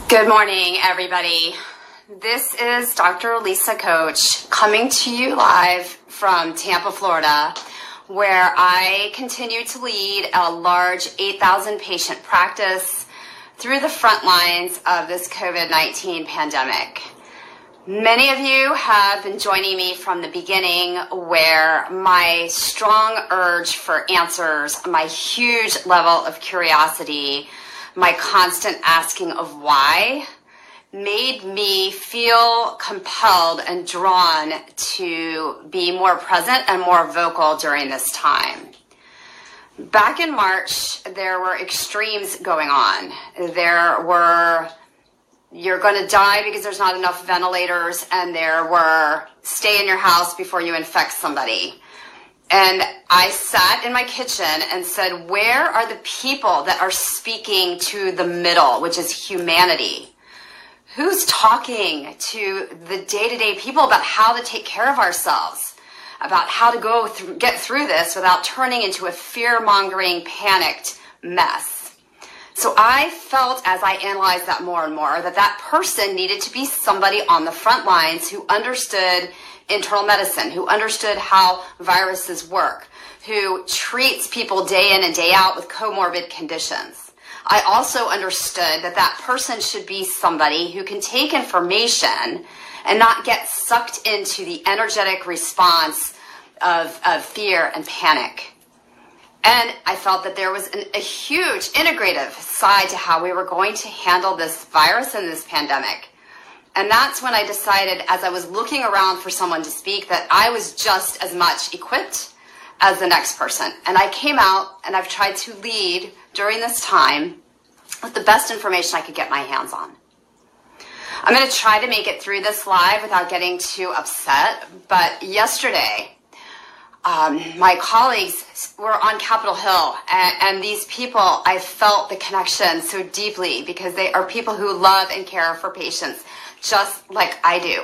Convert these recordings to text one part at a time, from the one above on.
Good morning, everybody. This is Dr. Lisa Coach coming to you live from Tampa, Florida, where I continue to lead a large 8,000 patient practice through the front lines of this COVID-19 pandemic. Many of you have been joining me from the beginning, where my strong urge for answers, my huge level of curiosity, my constant asking of why made me feel compelled and drawn to be more present and more vocal during this time. Back in March, there were extremes going on. There were, you're going to die because there's not enough ventilators, and there were, stay in your house before you infect somebody. And I sat in my kitchen and said, where are the people that are speaking to the middle, which is humanity? Who's talking to the day-to-day people about how to take care of ourselves, about how to get through this without turning into a fear-mongering, panicked mess? So I felt, as I analyzed that more and more, that that person needed to be somebody on the front lines who understood internal medicine, who understood how viruses work, who treats people day in and day out with comorbid conditions. I also understood that that person should be somebody who can take information and not get sucked into the energetic response of fear and panic. And I felt that there was a huge integrative side to how we were going to handle this virus and this pandemic. And that's when I decided, as I was looking around for someone to speak, that I was just as much equipped as the next person. And I came out, and I've tried to lead during this time with the best information I could get my hands on. I'm going to try to make it through this live without getting too upset. But yesterday, my colleagues were on Capitol Hill, and these people, I felt the connection so deeply, because they are people who love and care for patients just like I do.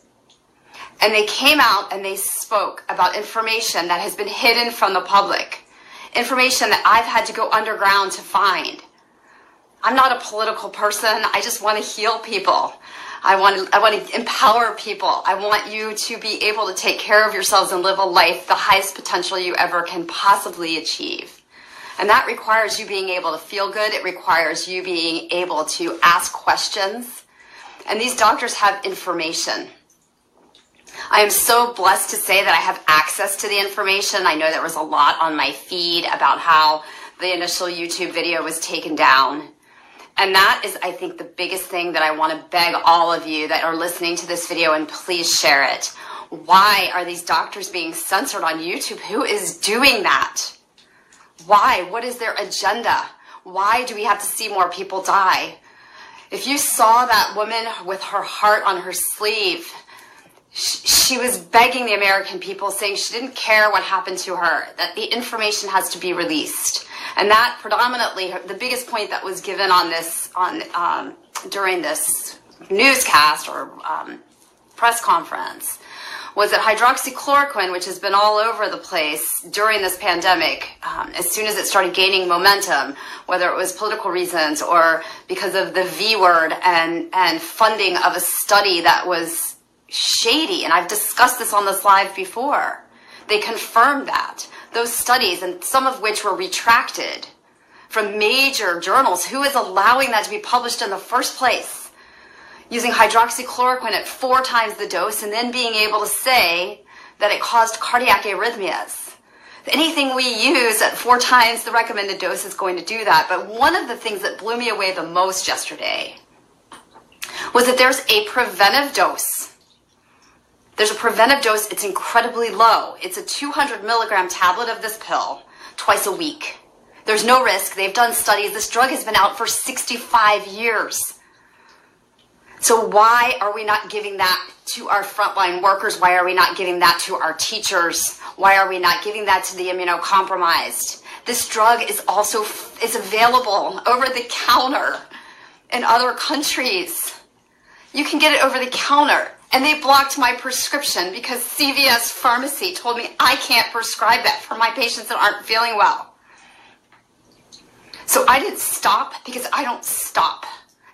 And they came out and they spoke about information that has been hidden from the public, information that I've had to go underground to find. I'm not a political person. I just want to heal people. I want to empower people. I want you to be able to take care of yourselves and live a life the highest potential you ever can possibly achieve. And that requires you being able to feel good. It requires you being able to ask questions. And these doctors have information. I am so blessed to say that I have access to the information. I know there was a lot on my feed about how the initial YouTube video was taken down. And that is, I think, the biggest thing that I want to beg all of you that are listening to this video, and please share it. Why are these doctors being censored on YouTube? Who is doing that? Why? What is their agenda? Why do we have to see more people die? If you saw that woman with her heart on her sleeve, she was begging the American people, saying she didn't care what happened to her, that the information has to be released. And that predominantly, the biggest point that was given on this, during this newscast or press conference, was that hydroxychloroquine, which has been all over the place during this pandemic, as soon as it started gaining momentum, whether it was political reasons or because of the V word and funding of a study that was shady, and I've discussed this on this live before. They confirmed that. Those studies, and some of which were retracted from major journals, who is allowing that to be published in the first place? Using hydroxychloroquine at 4 times the dose, and then being able to say that it caused cardiac arrhythmias. Anything we use at 4 times the recommended dose is going to do that. But one of the things that blew me away the most yesterday was that there's a preventive dose. There's a preventive dose. It's incredibly low. It's a 200 milligram tablet of this pill twice a week. There's no risk. They've done studies. This drug has been out for 65 years. So why are we not giving that to our frontline workers? Why are we not giving that to our teachers? Why are we not giving that to the immunocompromised? This drug is also available over the counter in other countries. You can get it over the counter. And they blocked my prescription because CVS Pharmacy told me I can't prescribe that for my patients that aren't feeling well. So I didn't stop because I don't stop.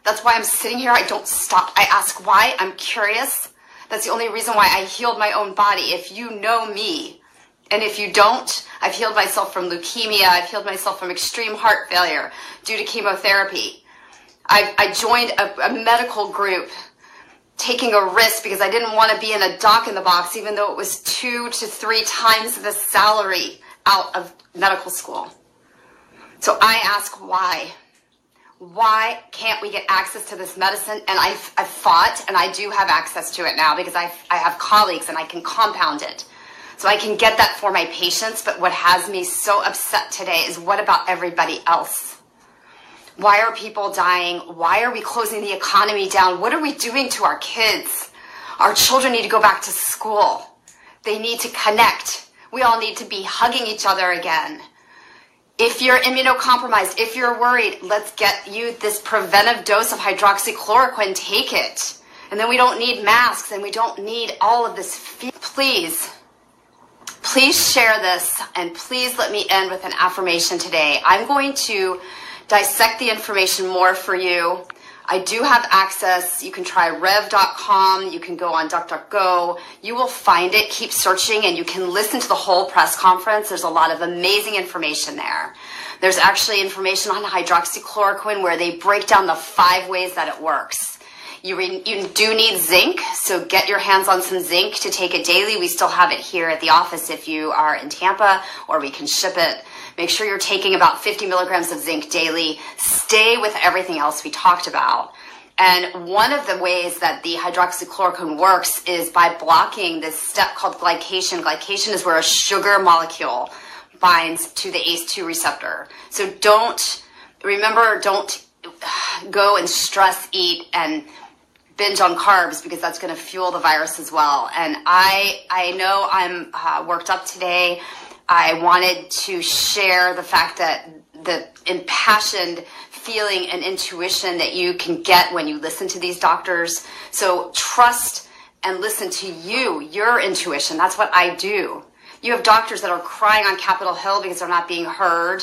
That's why I'm sitting here. I don't stop. I ask why. I'm curious. That's the only reason why I healed my own body. If you know me, and if you don't, I've healed myself from leukemia. I've healed myself from extreme heart failure due to chemotherapy. I joined a medical group taking a risk because I didn't want to be in a doc in the box, even though it was 2 to 3 times the salary out of medical school. So I ask why. Why can't we get access to this medicine? And I've fought, and I do have access to it now because I have colleagues and I can compound it. So I can get that for my patients, but what has me so upset today is what about everybody else? Why are people dying? Why are we closing the economy down? What are we doing to our kids? Our children need to go back to school. They need to connect. We all need to be hugging each other again. If you're immunocompromised, if you're worried, let's get you this preventive dose of hydroxychloroquine. Take it. And then we don't need masks and we don't need all of this. Please share this, and please let me end with an affirmation today. I'm going to dissect the information more for you. I do have access. You can try rev.com. You can go on DuckDuckGo. You will find it. Keep searching, and you can listen to the whole press conference. There's a lot of amazing information there. There's actually information on hydroxychloroquine where they break down the 5 ways that it works. You do need zinc, so get your hands on some zinc to take it daily. We still have it here at the office if you are in Tampa, or we can ship it. Make sure you're taking about 50 milligrams of zinc daily. Stay with everything else we talked about. And one of the ways that the hydroxychloroquine works is by blocking this step called glycation. Glycation is where a sugar molecule binds to the ACE2 receptor. So don't go and stress eat and binge on carbs, because that's going to fuel the virus as well. And I know I'm worked up today. I wanted to share the fact that the impassioned feeling and intuition that you can get when you listen to these doctors. So trust and listen to your intuition. That's what I do. You have doctors that are crying on Capitol Hill because they're not being heard.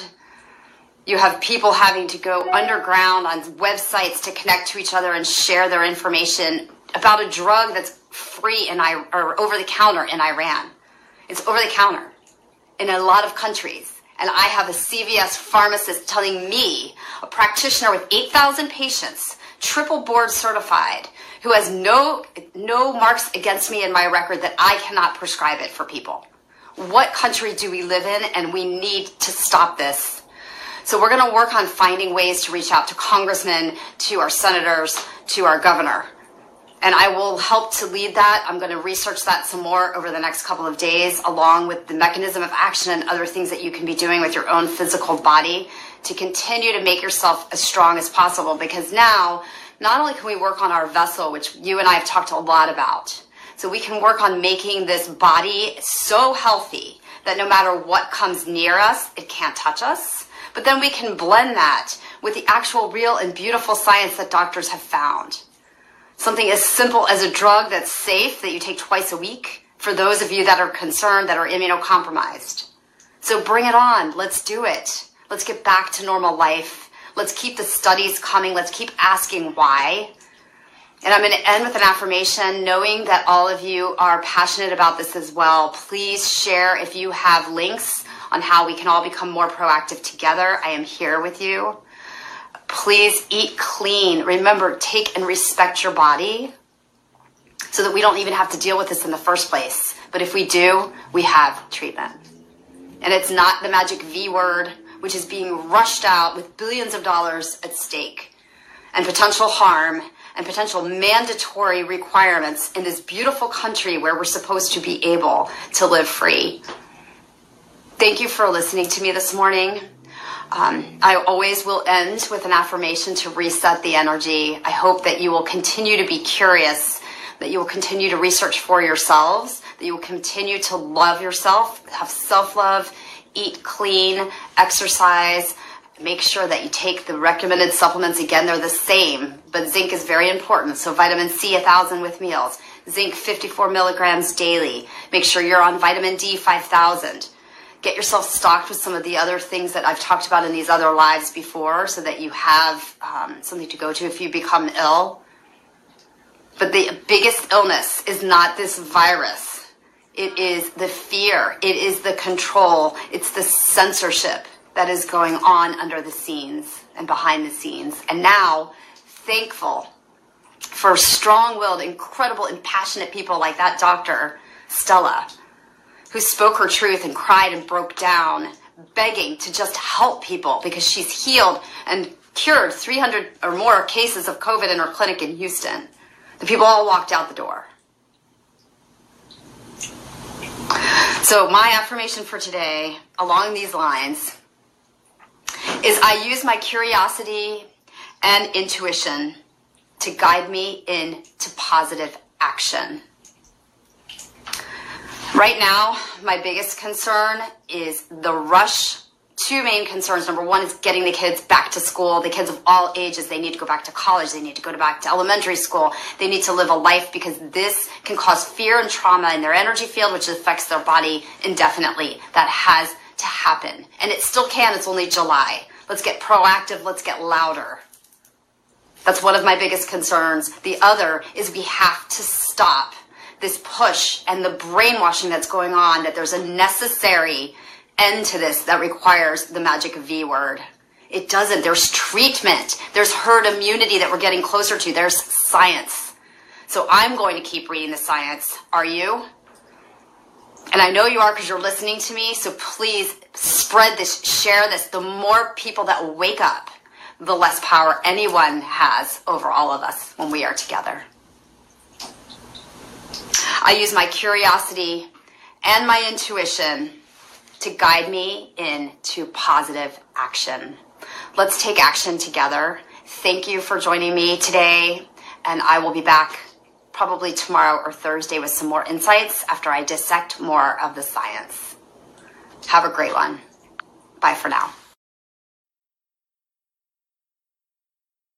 You have people having to go underground on websites to connect to each other and share their information about a drug that's free or over the counter in Iran. It's over the counter in a lot of countries. And I have a CVS pharmacist telling me, a practitioner with 8,000 patients, triple board certified, who has no marks against me in my record, that I cannot prescribe it for people. What country do we live in? And we need to stop this. So we're going to work on finding ways to reach out to congressmen, to our senators, to our governor. And I will help to lead that. I'm going to research that some more over the next couple of days, along with the mechanism of action and other things that you can be doing with your own physical body to continue to make yourself as strong as possible. Because now, not only can we work on our vessel, which you and I have talked a lot about, so we can work on making this body so healthy that no matter what comes near us, it can't touch us. But then we can blend that with the actual real and beautiful science that doctors have found. Something as simple as a drug that's safe, that you take twice a week, for those of you that are concerned, that are immunocompromised. So bring it on. Let's do it. Let's get back to normal life. Let's keep the studies coming. Let's keep asking why. And I'm going to end with an affirmation, knowing that all of you are passionate about this as well. Please share if you have links on how we can all become more proactive together. I am here with you. Please eat clean. Remember, take and respect your body so that we don't even have to deal with this in the first place. But if we do, we have treatment. And it's not the magic V word, which is being rushed out with billions of dollars at stake and potential harm and potential mandatory requirements in this beautiful country where we're supposed to be able to live free. Thank you for listening to me this morning. I always will end with an affirmation to reset the energy. I hope that you will continue to be curious, that you will continue to research for yourselves, that you will continue to love yourself, have self-love, eat clean, exercise. Make sure that you take the recommended supplements. Again, they're the same, but zinc is very important. So vitamin C, 1,000 with meals. Zinc, 54 milligrams daily. Make sure you're on vitamin D, 5,000. Get yourself stocked with some of the other things that I've talked about in these other lives before so that you have something to go to if you become ill. But the biggest illness is not this virus. It is the fear. It is the control. It's the censorship that is going on under the scenes and behind the scenes. And now, thankful for strong-willed, incredible, and passionate people like that Dr. Stella, who spoke her truth and cried and broke down, begging to just help people because she's healed and cured 300 or more cases of COVID in her clinic in Houston. The people all walked out the door. So my affirmation for today, along these lines, is I use my curiosity and intuition to guide me into positive action. Right now, my biggest concern is the rush. Two main concerns. Number one is getting the kids back to school. The kids of all ages, they need to go back to college. They need to go back to elementary school. They need to live a life because this can cause fear and trauma in their energy field, which affects their body indefinitely. That has to happen. And it still can. It's only July. Let's get proactive. Let's get louder. That's one of my biggest concerns. The other is we have to stop this push and the brainwashing that's going on, that there's a necessary end to this that requires the magic V word. It doesn't. There's treatment. There's herd immunity that we're getting closer to. There's science. So I'm going to keep reading the science. Are you? And I know you are because you're listening to me. So please spread this, share this. The more people that wake up, the less power anyone has over all of us when we are together. I use my curiosity and my intuition to guide me into positive action. Let's take action together. Thank you for joining me today, and I will be back probably tomorrow or Thursday with some more insights after I dissect more of the science. Have a great one. Bye for now.